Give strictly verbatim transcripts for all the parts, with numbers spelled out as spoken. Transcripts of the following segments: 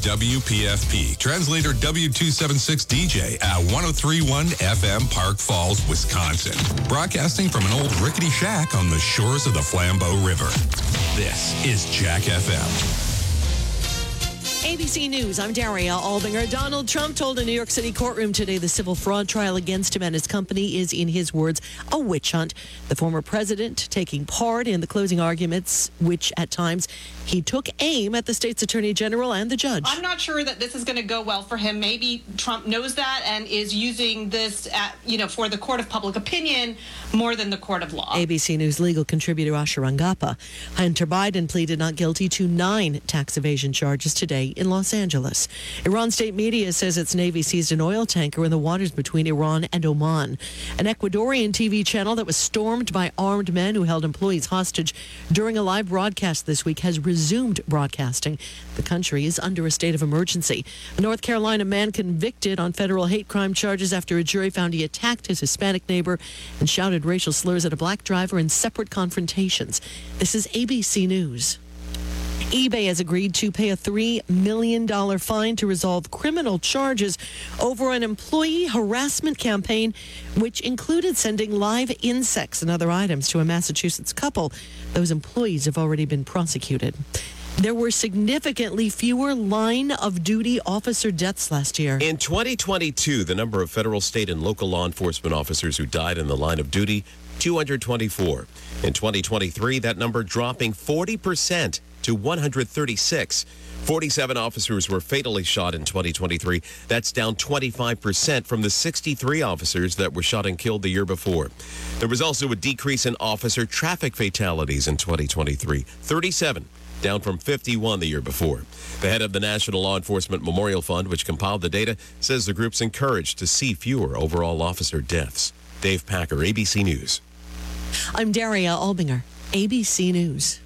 W P F P, translator W two seventy-six D J at one oh three point one F M, Park Falls, Wisconsin. Broadcasting from an old rickety shack on the shores of the Flambeau River. This is Jack F M. A B C News, I'm Daria Albinger. Donald Trump told a New York City courtroom today the civil fraud trial against him and his company is, in his words, a witch hunt. The former president taking part in the closing arguments, which at times he took aim at the state's attorney general and the judge. I'm not sure that this is going to go well for him. Maybe Trump knows that and is using this, at, you know, for the court of public opinion more than the court of law. A B C News legal contributor Asha Rangappa. Hunter Biden pleaded not guilty to nine tax evasion charges today in Los Angeles. Iran state media says its Navy seized an oil tanker in the waters between Iran and Oman. An Ecuadorian T V channel that was stormed by armed men who held employees hostage during a live broadcast this week has resumed broadcasting. The country is under a state of emergency. A North Carolina man convicted on federal hate crime charges after a jury found he attacked his Hispanic neighbor and shouted racial slurs at a black driver in separate confrontations. This is A B C News. eBay has agreed to pay a three million dollars fine to resolve criminal charges over an employee harassment campaign, which included sending live insects and other items to a Massachusetts couple. Those employees have already been prosecuted. There were significantly fewer line-of-duty officer deaths last year. In twenty twenty-two, the number of federal, state, and local law enforcement officers who died in the line of duty, two hundred twenty-four. In twenty twenty-three, that number dropping forty percent to one hundred thirty-six. forty-seven officers were fatally shot in twenty twenty-three. That's down twenty-five percent from the sixty-three officers that were shot and killed the year before. There was also a decrease in officer traffic fatalities in twenty twenty-three, thirty-seven, down from fifty-one the year before. The head of the National Law Enforcement Memorial Fund, which compiled the data, says the group's encouraged to see fewer overall officer deaths. Dave Packer, A B C News. I'm Daria Albinger, A B C News.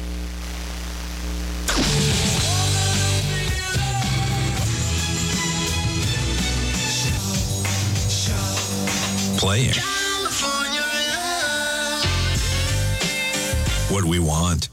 Playing what we want.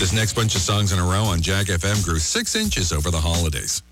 This next bunch of songs in a row on Jack F M grew six inches over the holidays.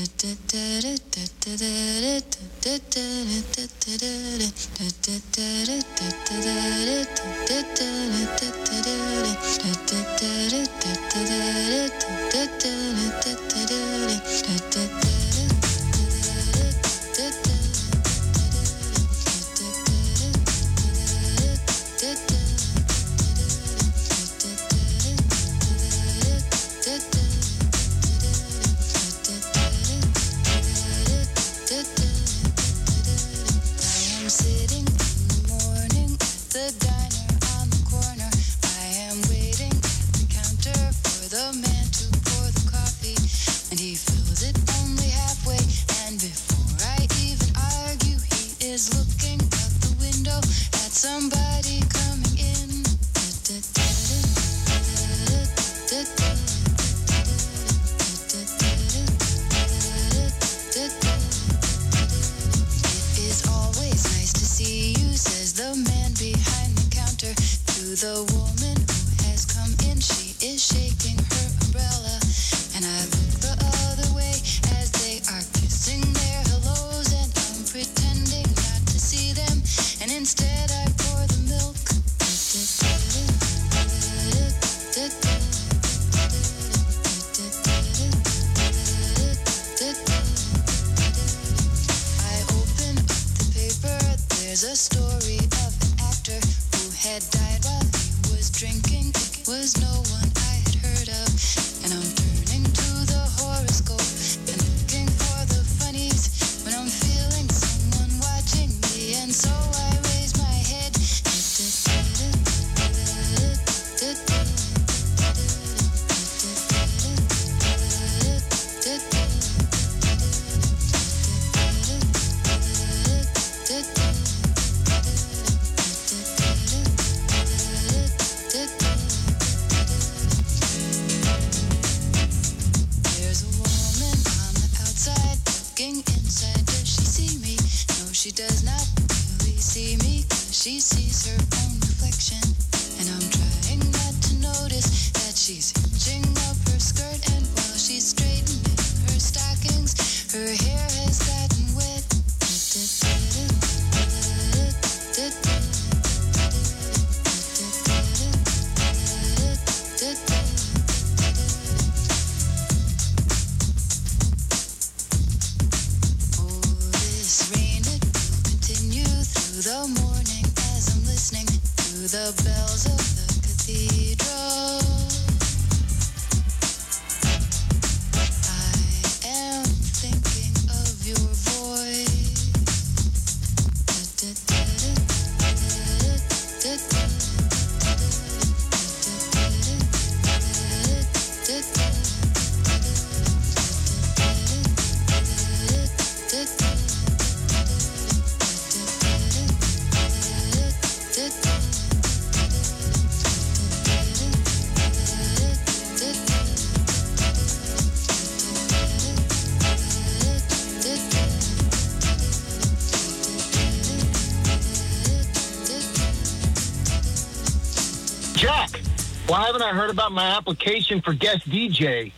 Why haven't I heard about my application for guest D J?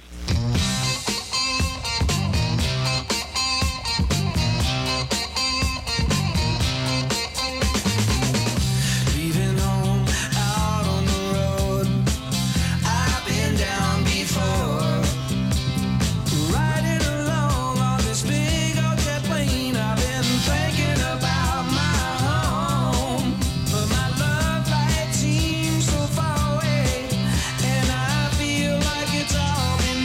Been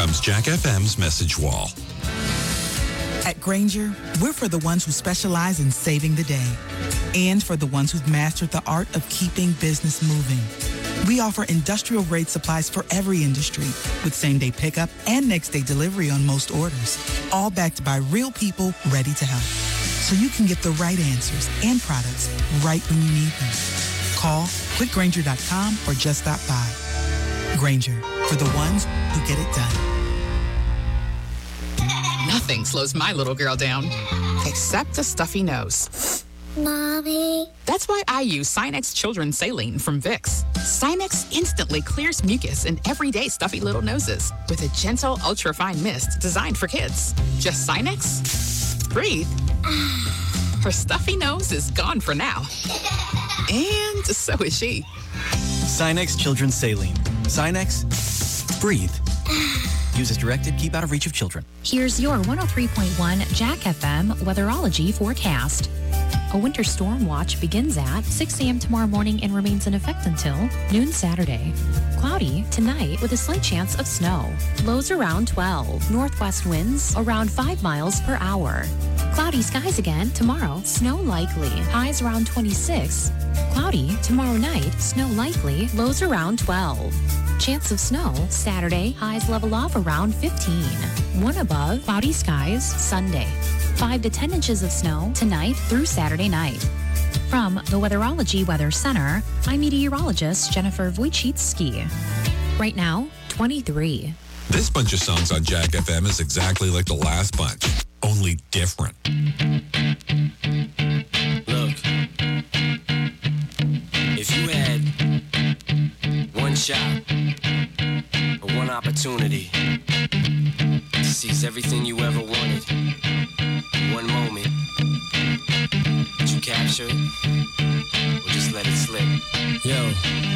comes Jack F M's message wall. At Grainger, we're for the ones who specialize in saving the day and for the ones who've mastered the art of keeping business moving. We offer industrial-grade supplies for every industry with same-day pickup and next-day delivery on most orders, all backed by real people ready to help. So you can get the right answers and products right when you need them. Call quick grainger dot com or just stop by. Grainger, for the ones who get it done. Nothing slows my little girl down, except a stuffy nose. Mommy. That's why I use Sinex Children's Saline from Vicks. Sinex instantly clears mucus in everyday stuffy little noses with a gentle, ultra-fine mist designed for kids. Just Sinex? Breathe. Her stuffy nose is gone for now. And so is she. Sinex Children's Saline. Sinex, breathe. Use as directed. Keep out of reach of children. Here's your one oh three point one Jack F M weatherology forecast. A winter storm watch begins at six a.m. tomorrow morning and remains in effect until noon Saturday. Cloudy tonight with a slight chance of snow. Lows around twelve. Northwest winds around five miles per hour. Cloudy skies again tomorrow. Snow likely. Highs around twenty-six. Cloudy tomorrow night. Snow likely. Lows around twelve. Chance of snow Saturday. Highs level off around fifteen. One above. Cloudy skies Sunday. five to ten inches of snow tonight through Saturday night. From the Weatherology Weather Center, I'm meteorologist Jennifer Wojcicki. Right now, twenty-three. This bunch of songs on Jack F M is exactly like the last bunch, only different. Look, if you had one shot or one opportunity to seize everything you ever wanted, one moment, would you capture it or just let it slip? Yo.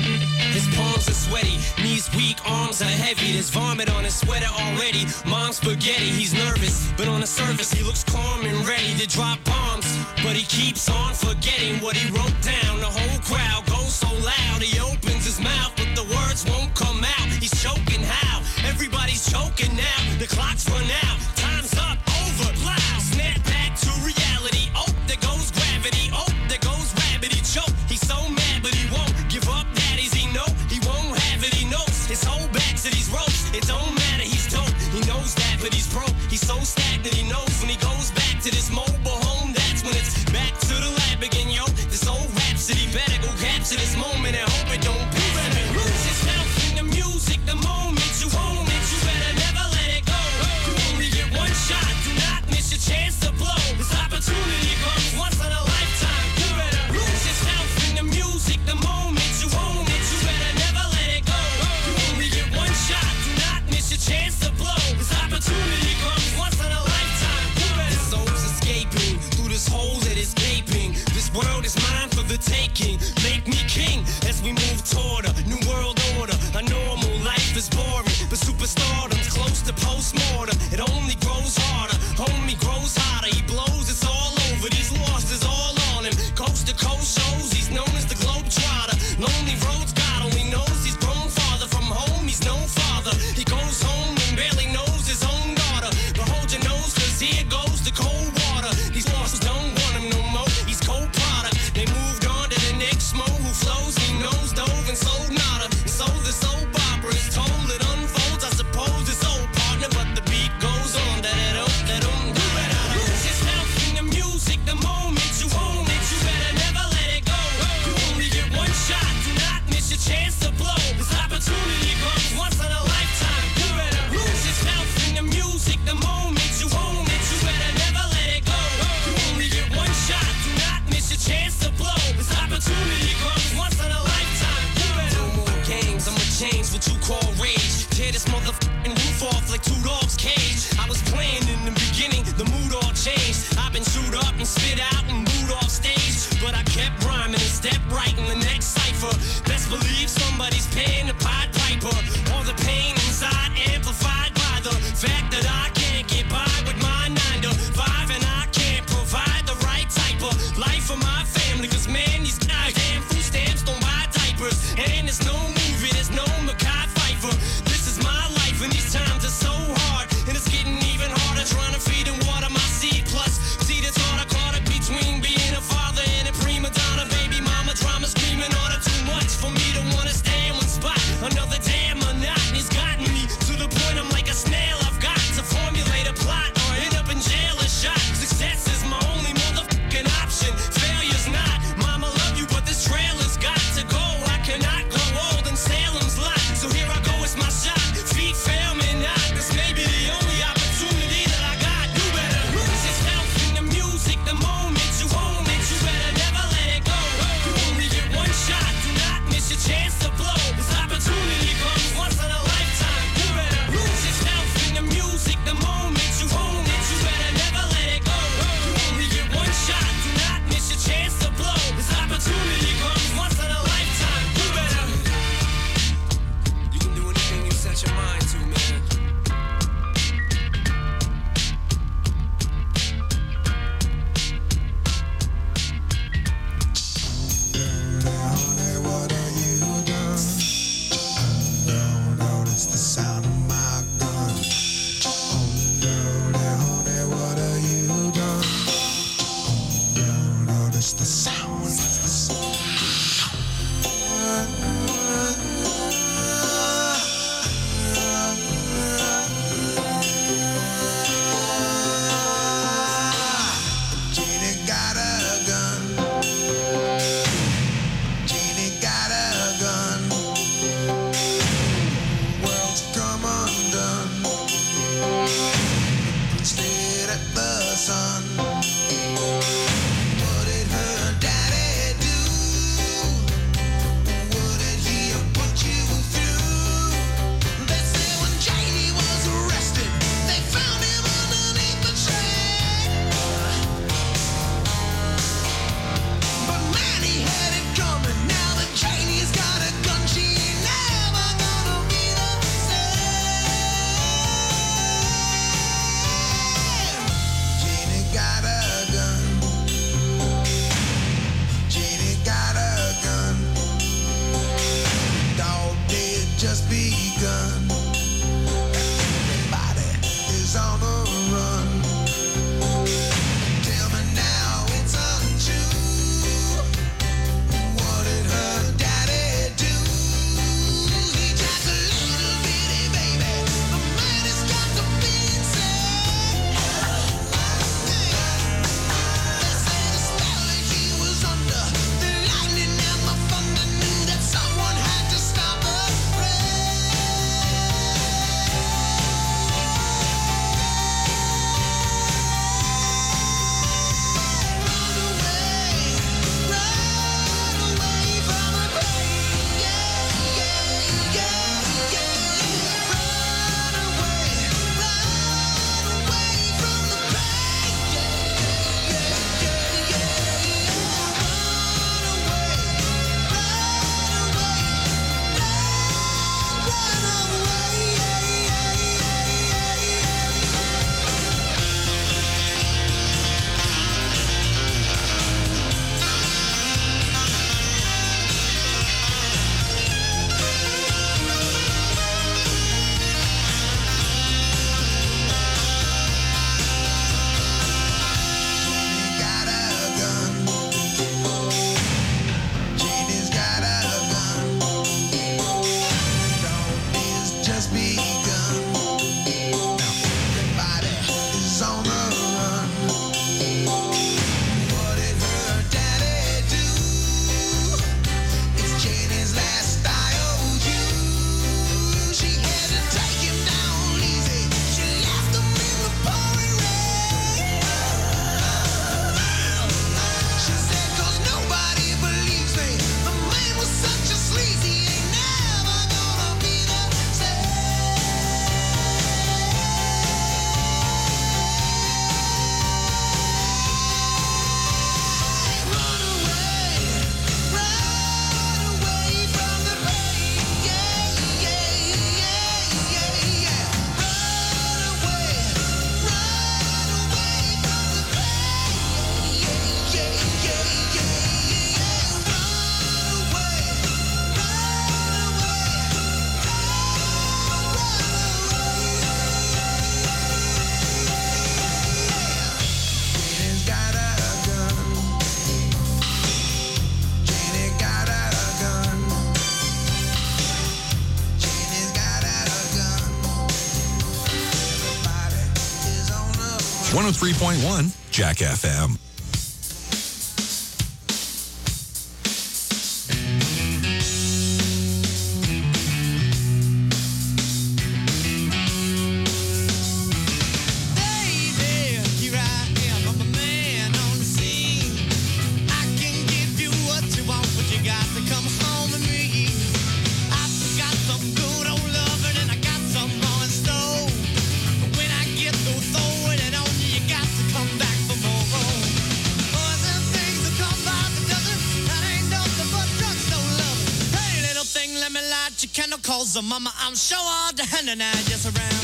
His palms are sweaty, knees weak, arms are heavy. There's vomit on his sweater already. Mom's spaghetti, he's nervous, but on the surface he looks calm and ready to drop bombs. But he keeps on forgetting what he wrote down. The whole crowd goes so loud, he opens his mouth, but the words won't come out. He's choking how? Everybody's choking now. The clock's run out, time's up, over, loud. Snap back to reality. Oh, there goes gravity. Oh, there goes rabbit. He choke. He's so mad, but he won't give up. Daddies, he know he won't have it. He knows his whole back to these ropes. It don't matter. He's dope. He knows that, but he's broke. He's so stagnant. He knows when he goes back to this mobile home, that's when it's back to the lab again, yo. This old rhapsody better go capture this moment and hope it don't be. Lose yourself in the music the moment you own it. You better never let it go. You only get one shot. Do not miss your chance to blow. This opportunity comes once in a lifetime. You better lose yourself in the music the moment you own it. You better never let it go. You only get one shot. Do not miss your chance to blow. This opportunity comes once in a lifetime. You better. This soul's escaping through this hole that is gaping. This world is mine for the taking. Make me king as we move toward a new world order. A normal life is boring, but superstardom's close to postmortem. It only grows harder, homie grows hotter. He blows, it's all over. These losses all on him. Coast to coast shows, he's known as the Globetrotter. Lonely roads, God only knows he's grown farther from home. He's no father. He goes home and barely knows his own daughter. But hold your nose, cause here goes the cold water. These losses don't want him no more. He's cold product. They moved on to the next mo who flows. He knows dove and sold nada. And so the soap opera is told. It unfolds, I suppose it's old partner, but the beat goes on. That it don't, that don't. You better lose yourself in the music the moment you own it. You better never let it go. You only get one shot. Do not miss your chance to blow. This opportunity comes once in a lifetime. You better lose yourself in the music the moment you own it. You better never let it go. You only get one shot. Do not miss your chance to blow. This opportunity comes once in a lifetime. You better. No more games. I'ma change what you call rage. Tear this motherfucking roof off like two dogs' cage. I was playing in the beginning, the mood all changed. I've been chewed up and spit out and booed off stage, but I kept rhyming and stepped right in the next cipher. Best believe somebody's paying the Pied Piper. All the pain inside amplified by the fact that I can't get by. one oh three point one Jack F M. So mama, I'm sure all the hand and I just around.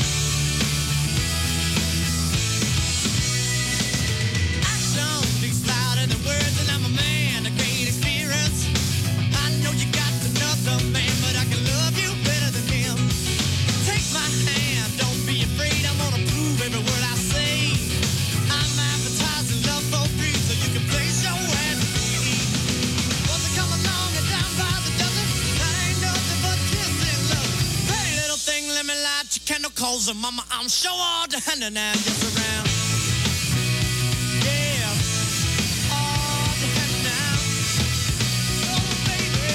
Action speaks louder than words, and I'm a man, a great experience. I know you got another man, but I can love you better than him. Take my hand, don't be afraid, I'm gonna prove every word I say. I'm advertising love for free, so you can place your ad for me. Once I come along and down by the dozen, that ain't nothing but kissing love. Thing, let me light your candle coals, and mama, I'm sure all the hand and I just around. Yeah, all the hand now. Oh, baby,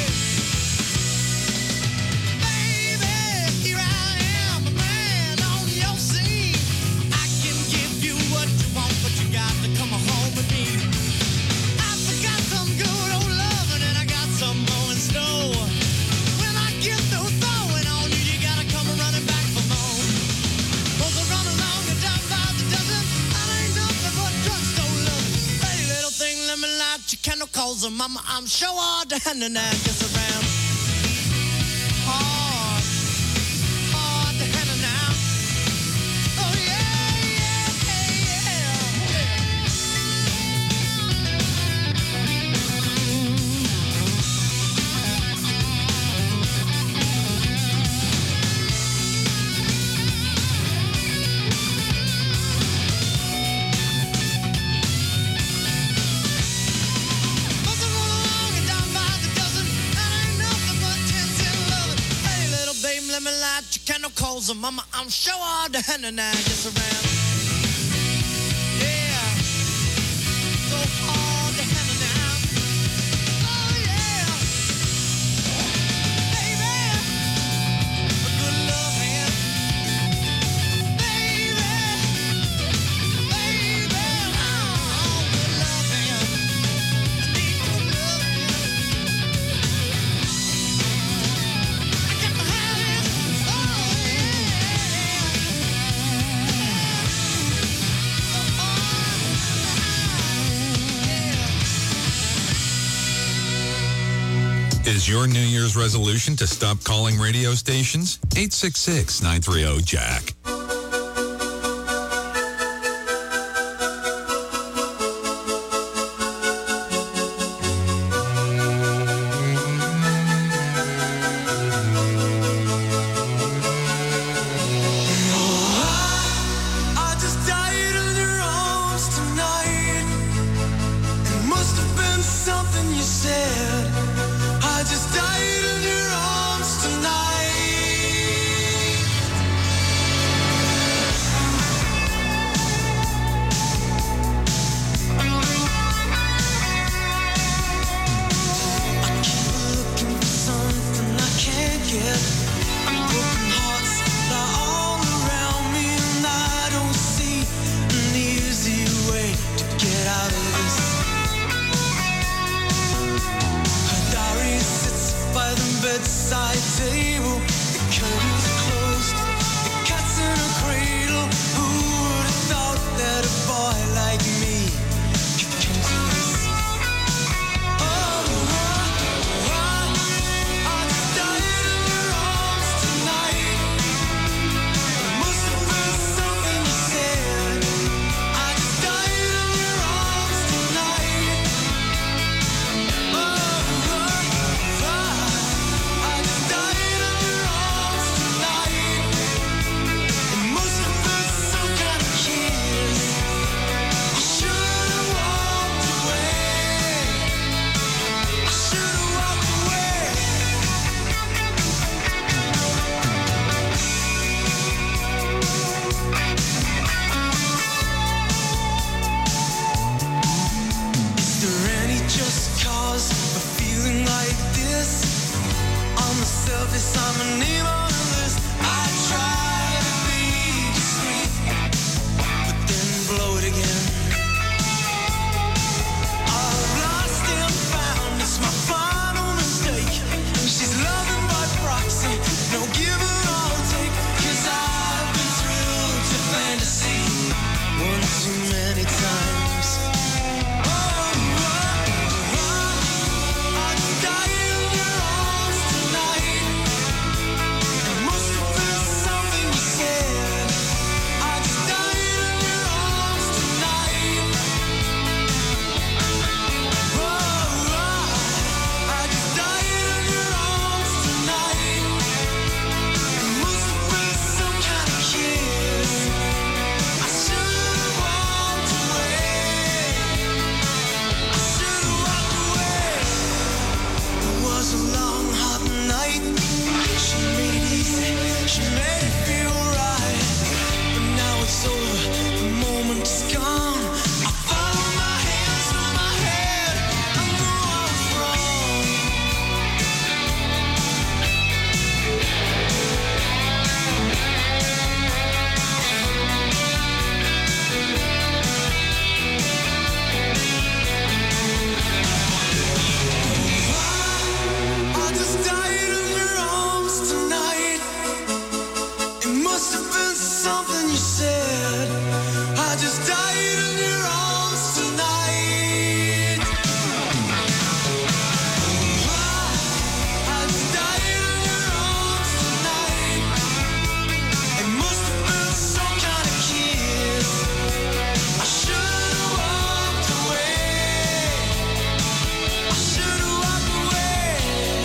baby, here I am, a man on your scene. I can give you what you want, but you got to come home with me. I forgot some good old loving, and I got some more in store. When I get through throwing on you, you gotta come running back for more. Cause I run along and down by the dozen. I ain't nothing but drugstore loving. Hey, little thing, let me light your candle coals, and mama, I'm sure all the hand and I just around. Hard, hard to handle now. Oh yeah, yeah, yeah, let me light your candle coals, and mama, I'm sure all the hand and I just around. Yeah, so hard to handle now. Oh yeah, baby, a good love hand. Baby, baby, oh, good love hand. I need good love hand. I got to have it. Is your New Year's resolution to stop calling radio stations? eight six six, nine three zero, Jack. Tonight this, I'm a name on the list. I try to be discreet, but then blow it again. I've lost and found, it's my final mistake. She's loving by proxy, no give and all take. Cause I've been thrilled to fantasy one too many times. Oh, oh, oh, I died in your arms tonight. It must have been something you said. I just died in your arms tonight. Oh, oh, I just died in your arms tonight. It must have been some kind of kiss. I should have walked away. I should have walked away. It was a long, hot night. She made it easy. She made it feel right. But now it's over. The moment is gone. I follow my hands through my head. I know I was wrong. I just died in your arms tonight. It must have been something you said. I just died in your arms tonight. I just died in your arms tonight. It must have been some kind of kiss. I should have walked away. I should have walked away.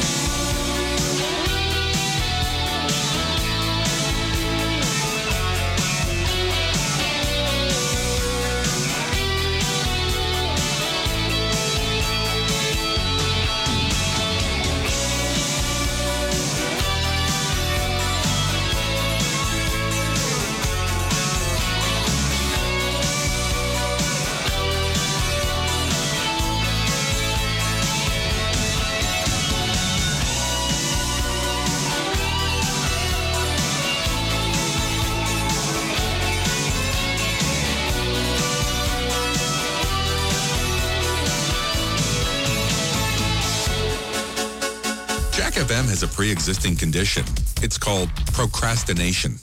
Jack F M has a pre-existing condition. It's called procrastination.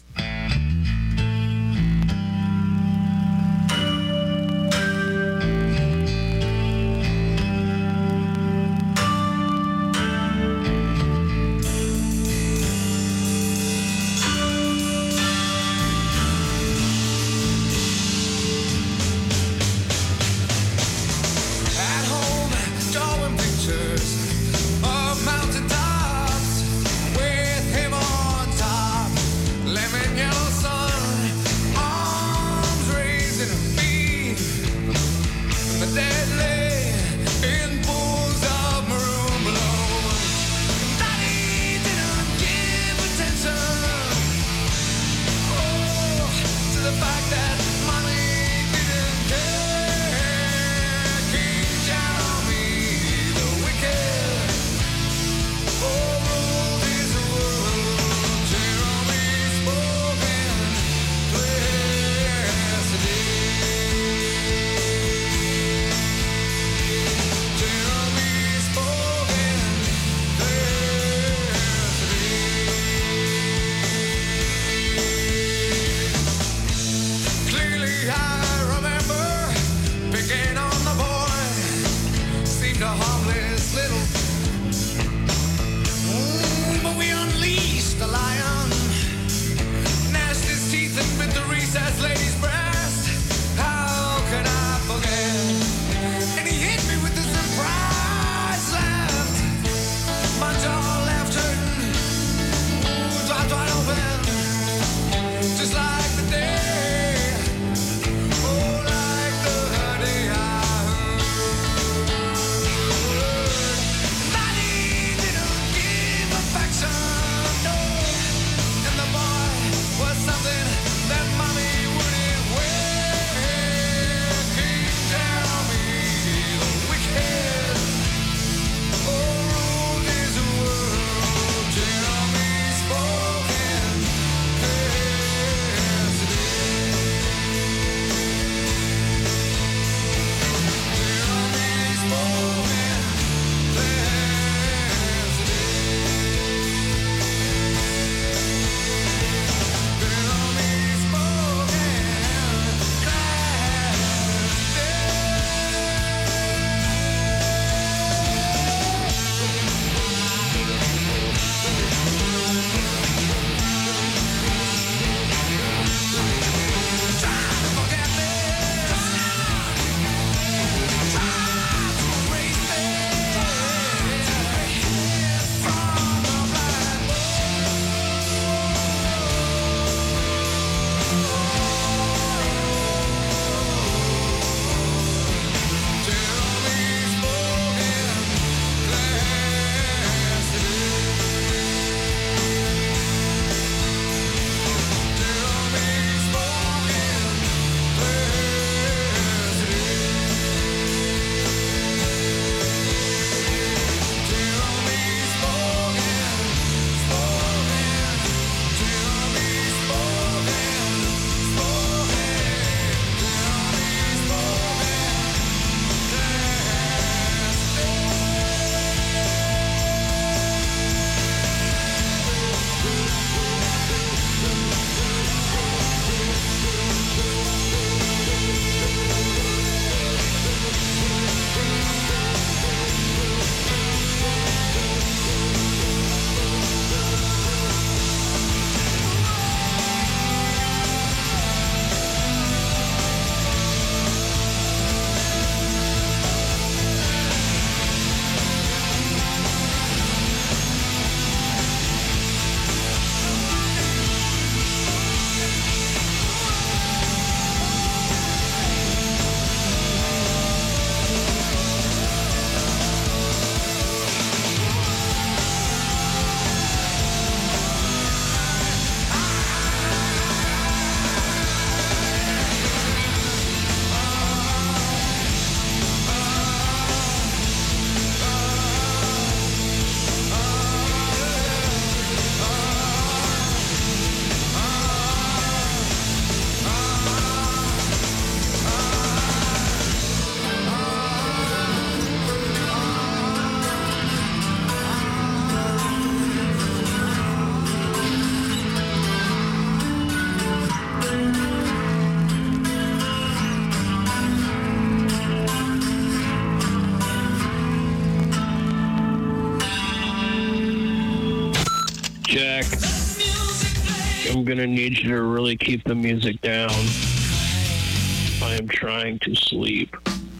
At home, drawing pictures of mountain tops with him on top. Let me I'm going to need you to really keep the music down. I am trying to sleep.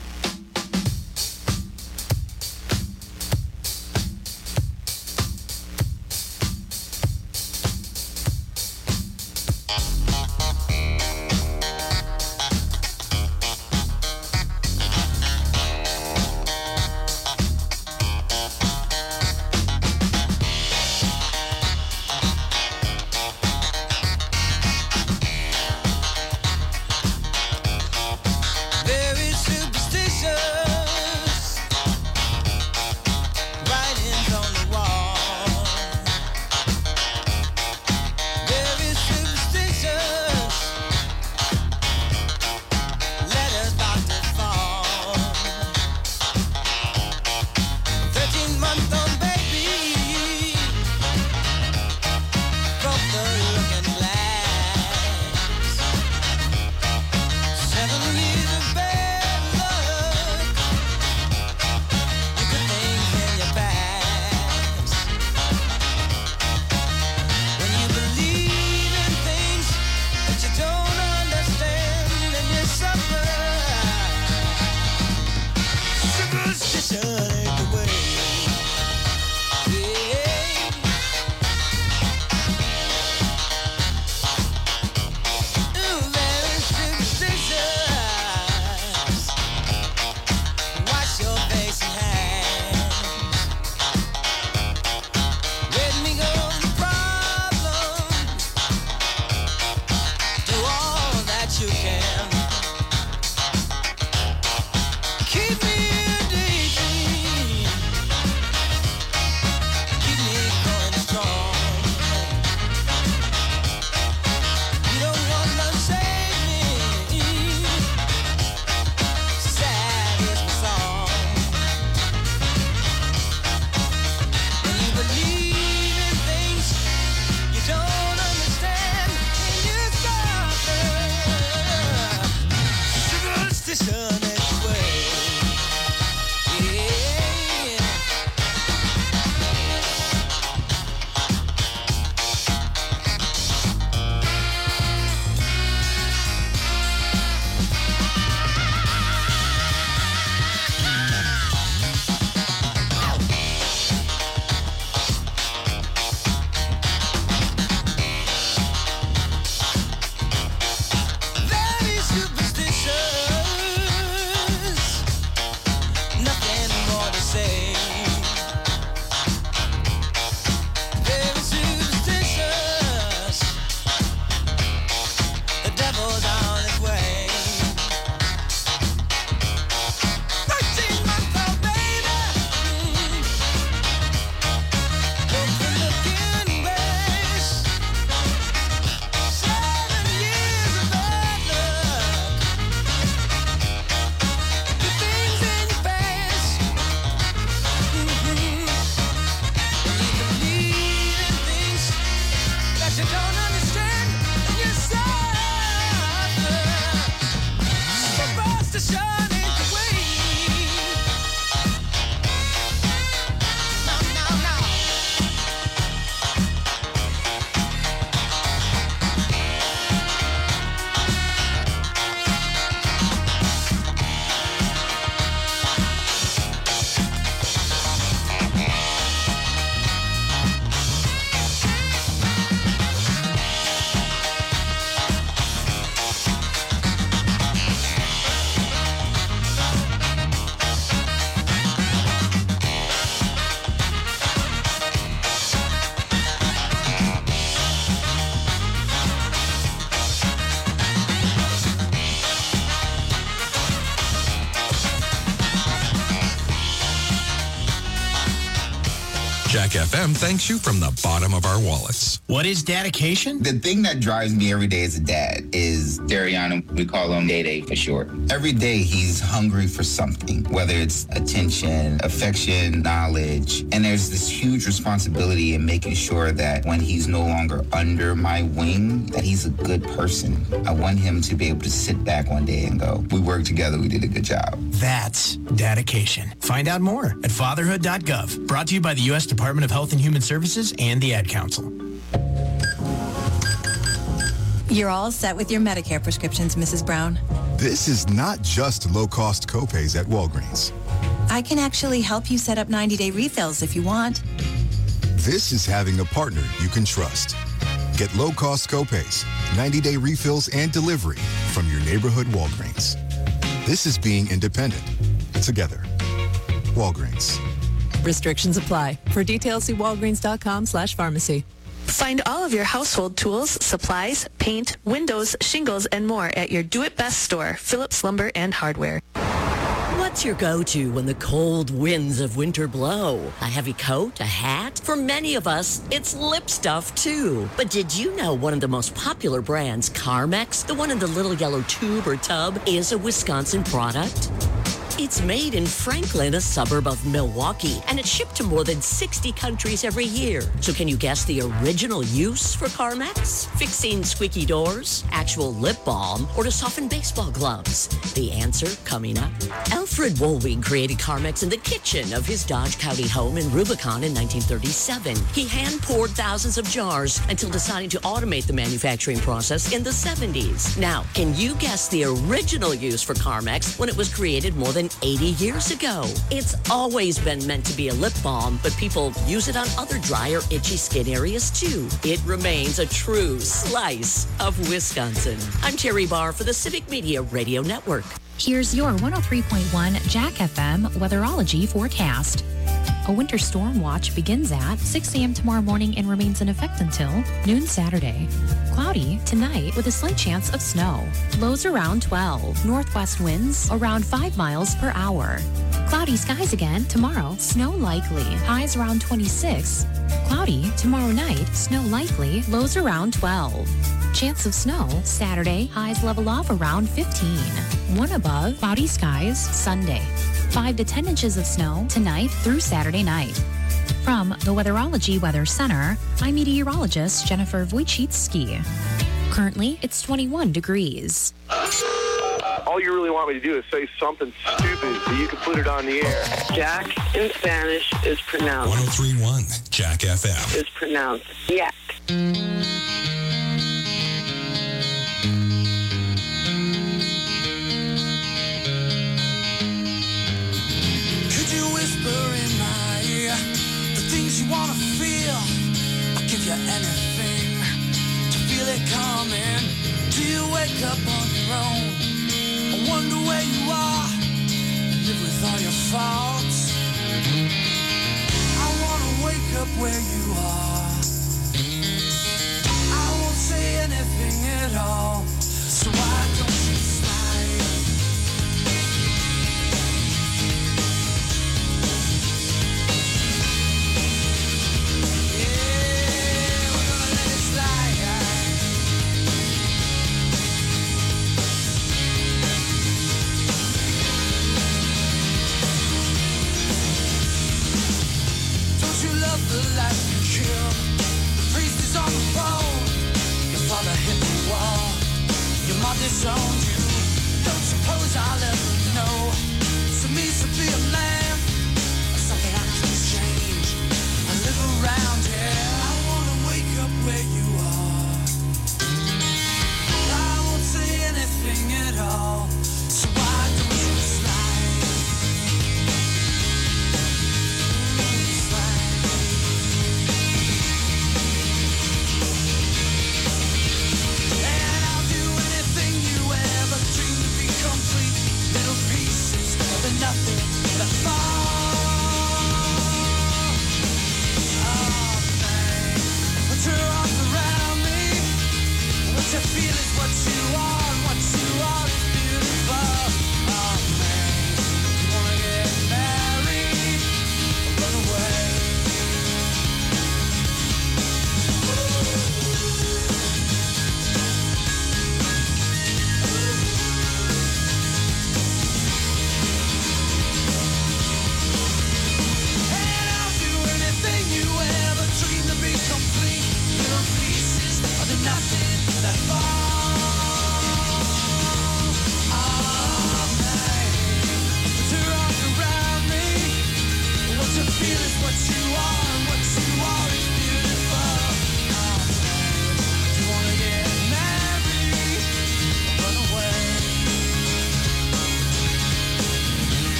Very superstitious. Writings on the wall. Very superstitious. Letters about to fall. Thirteen-month-old baby broke the looking glass. Seven years of bad luck. You could things in your past. When you believe in things that you don't understand and you suffer. Superstition ain't the way. Yeah. Ooh, very superstitious. Wash your face and hands. Let me go the problems. Do all that you can. Keep me in daydream. Keep me going strong. You don't want to save me. Sad is my song. When you believe in things you don't understand, you suffer. Superstition is the way. Yeah. Very superstitious. Nothing more to say. Very superstitious. The devil's on his way. Thirteen-month-old baby. Broke the looking glass. Seven years of bad luck. The things in your past. Mhm. When you believe in things that you don't understand, and you suffer. Superstition ain't the way. No, no, no. Jack F M thanks you from the bottom of our wallets. What is dedication? The thing that drives me every day as a dad is Dariana. We call him Day Day for short. Every day he's hungry for something, whether it's attention, affection, knowledge. And there's this huge responsibility in making sure that when he's no longer under my wing, that he's a good person. I want him to be able to sit back one day and go, we worked together, we did a good job. That's dedication. Find out more at fatherhood dot gov. Brought to you by the U S Department of Health and Human Services and the Ad Council. You're all set with your Medicare prescriptions, Missus Brown. This is not just low-cost copays at Walgreens. I can actually help you set up ninety-day refills if you want. This is having a partner you can trust. Get low-cost copays, ninety-day refills, and delivery from your neighborhood Walgreens. This is being independent. Together. Walgreens. Restrictions apply. For details, see walgreens.com slash pharmacy. Find all of your household tools, supplies, paint, windows, shingles, and more at your Do It Best store, Phillips Lumber and Hardware. What's your go-to when the cold winds of winter blow? A heavy coat? A hat? For many of us, it's lip stuff too. But did you know one of the most popular brands, Carmex, the one in the little yellow tube or tub, is a Wisconsin product? It's made in Franklin, a suburb of Milwaukee, and it's shipped to more than sixty countries every year. So can you guess the original use for Carmex? Fixing squeaky doors, actual lip balm, or to soften baseball gloves? The answer coming up. Alfred Woolwing created Carmex in the kitchen of his Dodge County home in Rubicon in nineteen thirty-seven. He hand-poured thousands of jars until deciding to automate the manufacturing process in the seventies. Now, can you guess the original use for Carmex when it was created more than eighty years ago? It's always been meant to be a lip balm, but people use it on other dry or itchy skin areas too. It remains a true slice of Wisconsin. I'm Terry Barr for the Civic Media Radio Network. Here's your one oh three point one Jack F M weatherology forecast. A winter storm watch begins at six a.m. tomorrow morning and remains in effect until noon Saturday. Cloudy tonight with a slight chance of snow. Lows around twelve. Northwest winds around five miles per hour. Cloudy skies again tomorrow. Snow likely. Highs around twenty-six. Cloudy tomorrow night. Snow likely. Lows around twelve. Chance of snow Saturday. Highs level off around fifteen. One above. Cloudy skies Sunday. five to ten inches of snow tonight through Saturday night. From the Weatherology Weather Center, I'm meteorologist Jennifer Wojcicki. Currently, it's twenty-one degrees. All you really want me to do is say something stupid so you can put it on the air. Jack in Spanish is pronounced. one oh three point one Jack F M. Is pronounced yak. You wanna feel, I'll give you anything to feel it coming. Do you wake up on your own? I wonder where you are and live with all your faults. I wanna wake up where you are. I won't say anything at all. So why don't you slide? The life you kill. The priest is on the phone. Your father hit the wall. Your mom disowned you. Don't suppose I'll ever know. So means to be a man. Something I can change. I live around here. I wanna wake up where you are. I won't say anything at all. So why don't you slide?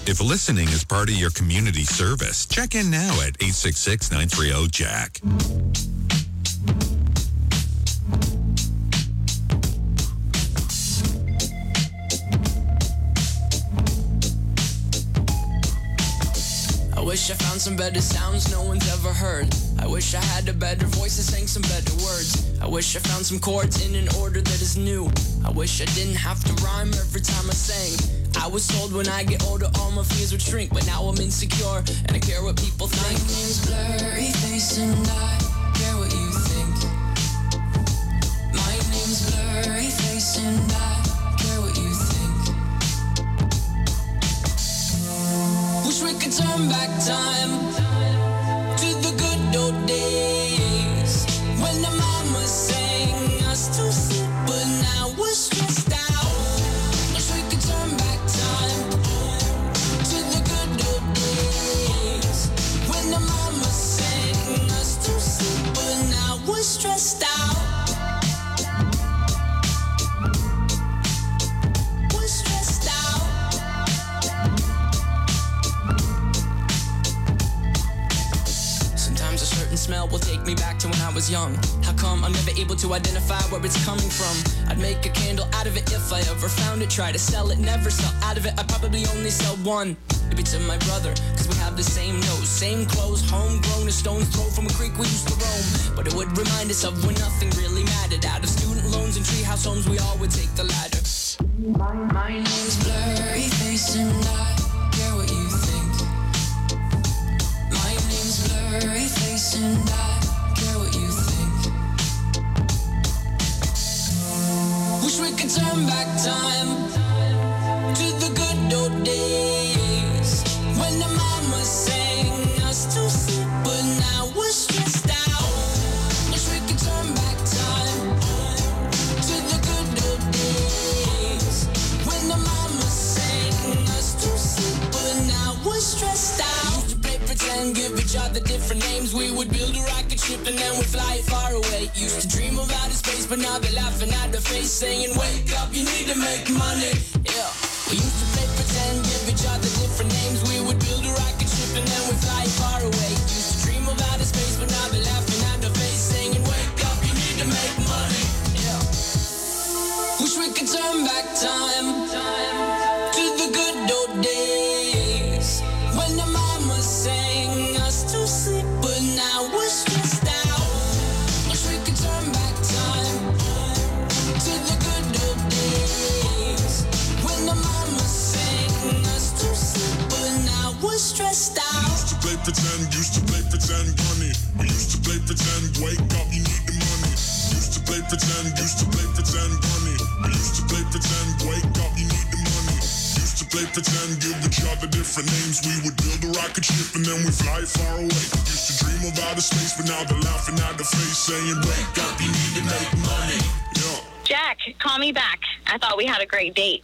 If listening is part of your community service, check in now at eight six six, nine three zero, Jack. I wish I found some better sounds no one's ever heard. I wish I had a better voice that sang some better words. I wish I found some chords in an order that is new. I wish I didn't have to rhyme every time I sang. I was told when I get older all my fears would shrink, but now I'm insecure and I care what people think. My name's Blurry Face and I care what you think. My name's Blurry Face and I care what you think. Wish we could turn back time to the good old days when the mama sang us to sleep, but now we're stressed out. Wish we could turn back time to the good old days when the mama sang us to sleep, but now we're stressed out. We're stressed out. Sometimes a certain smell will take me back to when I was young. How come I'm never able to identify where it's coming from? I'd make a candle out of it if I ever found it. Try to sell it, never sell out of it. I'd probably only sell one. Maybe to my brother, cause we have the same nose, same clothes, homegrown, a stone's throw from a creek we used to roam. But it would remind us of when nothing really mattered. Out of student loans and treehouse homes, we all would take the ladder. My, my name's Blurry Face and I care what you think. My name's Blurry Face and I care what you think. Wish we could turn back time to the good old days when the mama sang us to sleep, but now we're stressed out. Wish we could turn back time to the good old days when the mama sang us to sleep, but now we're stressed out. Used to play pretend, give each other different names. We would build a rocket ship and then we'd fly far away. Used to dream of outer space, but now they're laughing at the face, saying, wake up, you need to make money. Yeah. We used to play pretend, give each other different names. We would build a rocket ship and then we'd fly far away. Used to dream of outer space, but now they're laughing at the face, saying, wake up, you need to make money. Yeah. Wish we could turn back time to the good old days when the mama sang us to sleep, but now we're stressed out. Wish we could turn back time to the good old days when the mama sang us to sleep, but now we're stressed out. Used to play pretend, used to play pretend, money. We used to play pretend, wake up, you need the money. Used to play pretend, used to play pretend, money. We used to play pretend, wake up, you need the money. Used to play pretend, give each other different names. We would build a rocket ship and then we fly far away. Used to dream of outer space, but now they're laughing at the face, saying, wake up, you need to make money. Yeah. Jack, call me back. I thought we had a great date.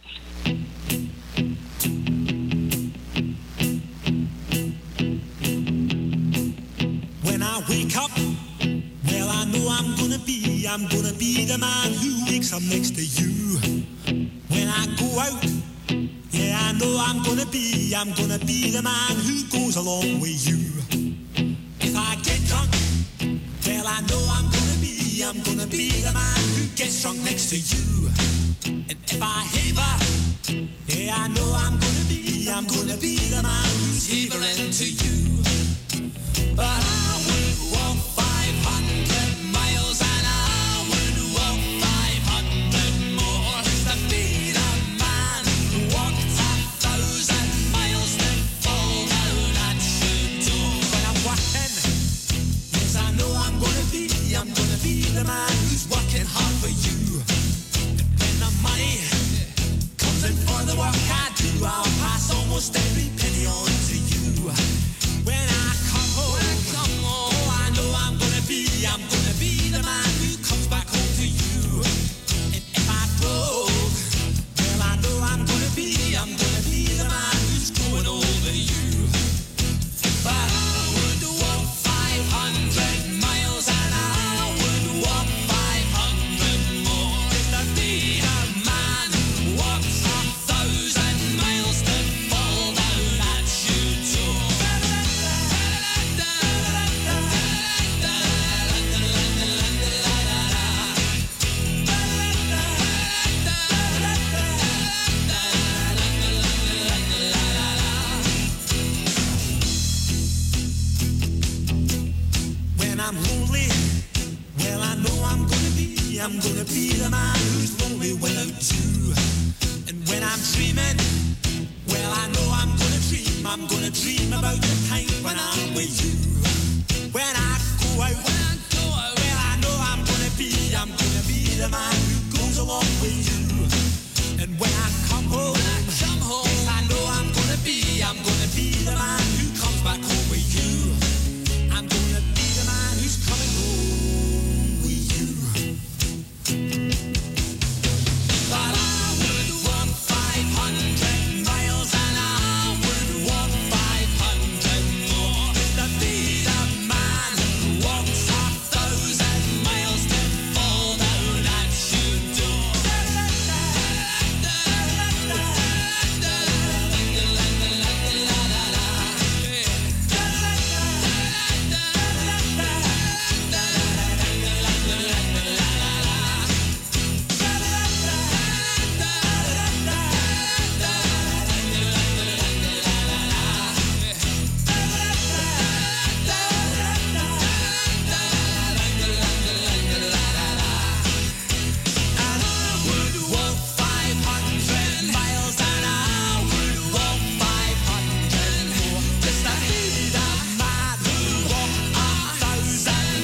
When I wake up, well, I know I'm gonna be, I'm gonna be the man who wakes up next to you. When I go out, yeah, I know I'm gonna be, I'm gonna be the man who goes along with you. If I get drunk, well, I know I'm gonna be, I'm gonna be the man who gets drunk next to you. And if I haver, yeah, I know I'm gonna be, I'm gonna be the man who's havering to you. But I would walk five hundred miles and I would walk five hundred more just to be the man who walked a thousand miles to fall down at your door. When I'm working, yes, I know I'm gonna be, I'm gonna be the man who's working hard for you. And when the money comes in for the work I do, I'll pass almost every penny on to you. When I come home, when I come home, I know I'm gonna be, I'm gonna be the man who comes back home to you. And if I broke, well, I know I'm gonna be, I'm gonna be the man who's growing over you. But I would walk five hundred miles and I would walk five hundred more just to be the man who walks a thousand miles to fall down gonna be the man.